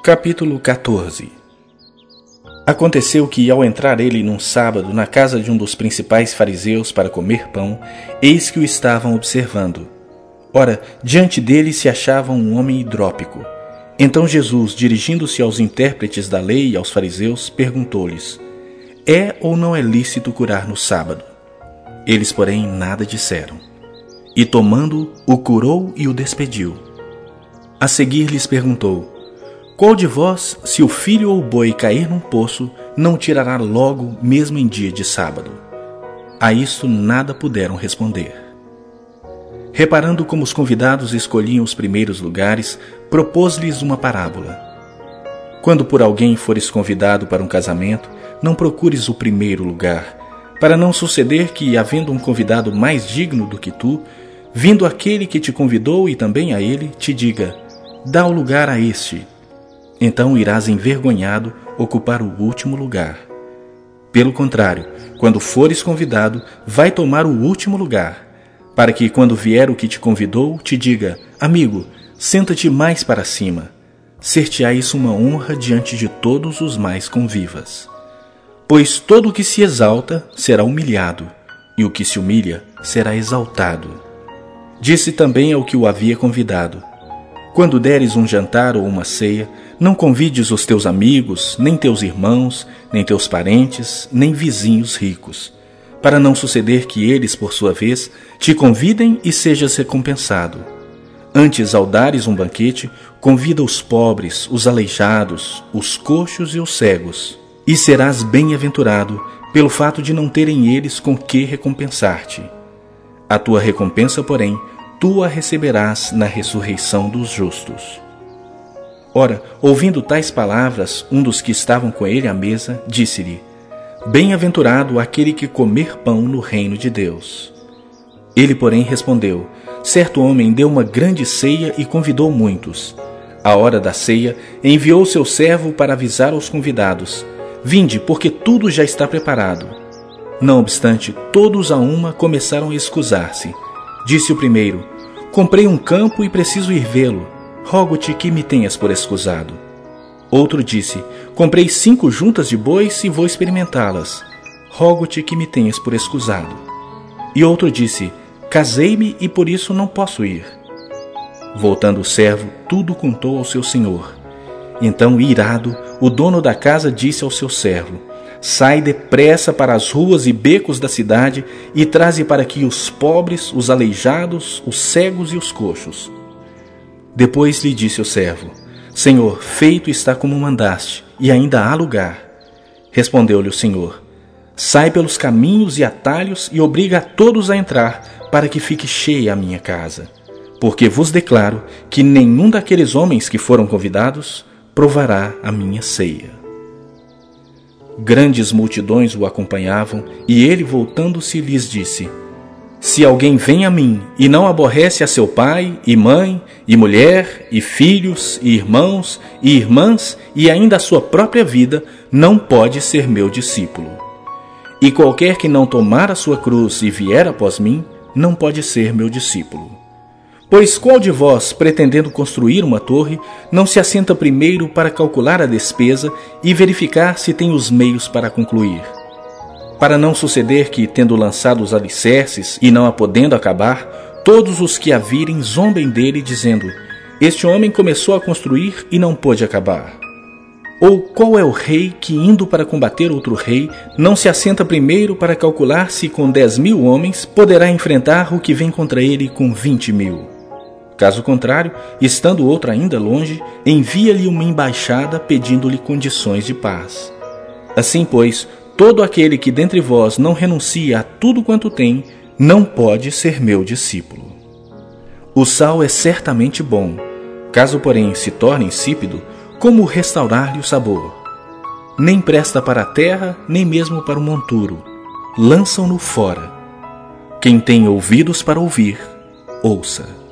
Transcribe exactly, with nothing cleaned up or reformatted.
Capítulo quatorze. Aconteceu que, ao entrar ele num sábado na casa de um dos principais fariseus para comer pão, eis que o estavam observando. Ora, diante dele se achava um homem hidrópico. Então Jesus, dirigindo-se aos intérpretes da lei e aos fariseus, perguntou-lhes: É ou não é lícito curar no sábado? Eles, porém, nada disseram. E tomando-o, o curou e o despediu. A seguir lhes perguntou: Qual de vós, se o filho ou o boi cair num poço, não o tirará logo, mesmo em dia de sábado? A isto nada puderam responder. Reparando como os convidados escolhiam os primeiros lugares, propôs-lhes uma parábola. Quando por alguém fores convidado para um casamento, não procures o primeiro lugar, para não suceder que, havendo um convidado mais digno do que tu, vindo aquele que te convidou e também a ele, te diga: Dá o lugar a este. Então irás envergonhado ocupar o último lugar. Pelo contrário, quando fores convidado, vai tomar o último lugar, para que, quando vier o que te convidou, te diga: Amigo, senta-te mais para cima. Ser-te-á isso uma honra diante de todos os mais convivas. Pois todo o que se exalta será humilhado, e o que se humilha será exaltado. Disse também ao que o havia convidado: Quando deres um jantar ou uma ceia, não convides os teus amigos, nem teus irmãos, nem teus parentes, nem vizinhos ricos, para não suceder que eles, por sua vez, te convidem e sejas recompensado. Antes, ao dares um banquete, convida os pobres, os aleijados, os coxos e os cegos, e serás bem-aventurado pelo fato de não terem eles com que recompensar-te. A tua recompensa, porém, tu a receberás na ressurreição dos justos. Ora, ouvindo tais palavras, um dos que estavam com ele à mesa disse-lhe: Bem-aventurado aquele que comer pão no reino de Deus. Ele, porém, respondeu: Certo homem deu uma grande ceia e convidou muitos. À hora da ceia, enviou seu servo para avisar aos convidados: Vinde, porque tudo já está preparado. Não obstante, todos a uma começaram a escusar-se. Disse o primeiro: Comprei um campo e preciso ir vê-lo. Rogo-te que me tenhas por escusado. Outro disse: Comprei cinco juntas de bois e vou experimentá-las. Rogo-te que me tenhas por escusado. E outro disse: Casei-me e por isso não posso ir. Voltando o servo, tudo contou ao seu senhor. Então, irado, o dono da casa disse ao seu servo: Sai depressa para as ruas e becos da cidade e traze para aqui os pobres, os aleijados, os cegos e os coxos. Depois lhe disse o servo: Senhor, feito está como mandaste, e ainda há lugar. Respondeu-lhe o Senhor: Sai pelos caminhos e atalhos e obriga a todos a entrar, para que fique cheia a minha casa. Porque vos declaro que nenhum daqueles homens que foram convidados provará a minha ceia. Grandes multidões o acompanhavam, e ele, voltando-se, lhes disse: Se alguém vem a mim e não aborrece a seu pai, e mãe, e mulher, e filhos, e irmãos, e irmãs, e ainda a sua própria vida, não pode ser meu discípulo. E qualquer que não tomar a sua cruz e vier após mim, não pode ser meu discípulo. Pois qual de vós, pretendendo construir uma torre, não se assenta primeiro para calcular a despesa e verificar se tem os meios para concluir? Para não suceder que, tendo lançado os alicerces e não a podendo acabar, todos os que a virem zombem dele, dizendo: Este homem começou a construir e não pôde acabar. Ou qual é o rei que, indo para combater outro rei, não se assenta primeiro para calcular se com dez mil homens poderá enfrentar o que vem contra ele com vinte mil? Caso contrário, estando outro ainda longe, envia-lhe uma embaixada pedindo-lhe condições de paz. Assim, pois, todo aquele que dentre vós não renuncia a tudo quanto tem, não pode ser meu discípulo. O sal é certamente bom. Caso, porém, se torne insípido, como restaurar-lhe o sabor? Nem presta para a terra, nem mesmo para o monturo. Lançam-no fora. Quem tem ouvidos para ouvir, ouça.